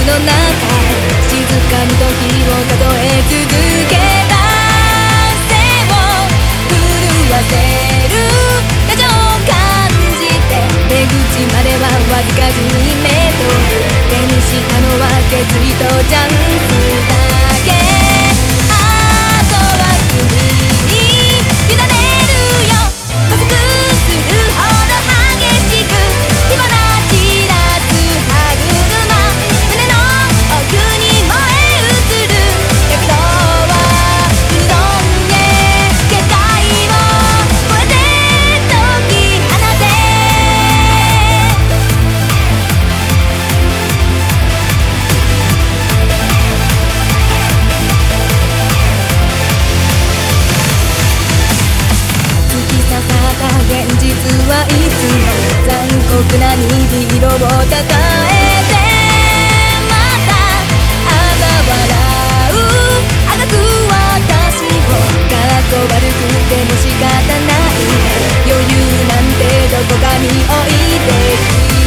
の中静かに時を数え続けた背を震わせる過剰を感じて出口まではわずか10メートル手にしたのは決意とチャンスだけあとは君に委ねるよ加速するほど激しく火花散らす歯車胸の奥に燃え移る躍動は海の上限界を越えて解き放て突き刺さった現実はいつも残酷な虹色をたたえてまた嘲笑うあがく私をかっこ悪くても仕方ない余裕なんてどこかに置いてき